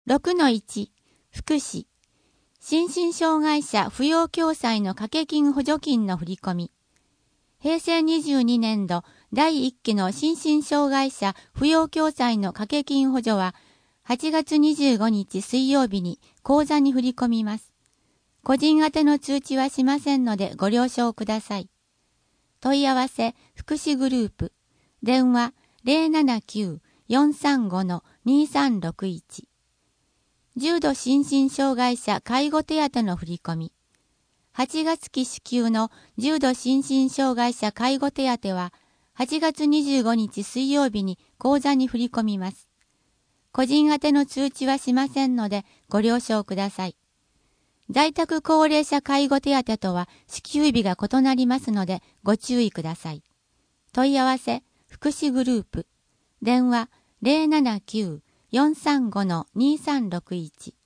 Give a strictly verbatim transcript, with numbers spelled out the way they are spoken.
ろくのいち、福祉。心身障害者扶養共済の掛け金補助金の振り込み。平成にじゅうにねん度だいいっきの心身障害者扶養共済の掛け金補助ははちがつにじゅうごにち水曜日に口座に振り込みます。個人宛ての通知はしませんのでご了承ください。問い合わせ福祉グループ。電話 ゼロななきゅう よんさんご にさんろくいち。重度心身障害者介護手当の振り込み。はちがつ期支給の重度心身障害者介護手当ははちがつにじゅうごにち水曜日に口座に振り込みます。個人宛ての通知はしませんのでご了承ください。在宅高齢者介護手当とは支給日が異なりますのでご注意ください。問い合わせ福祉グループ。電話 ゼロななきゅう よんさんご にさんろくいち。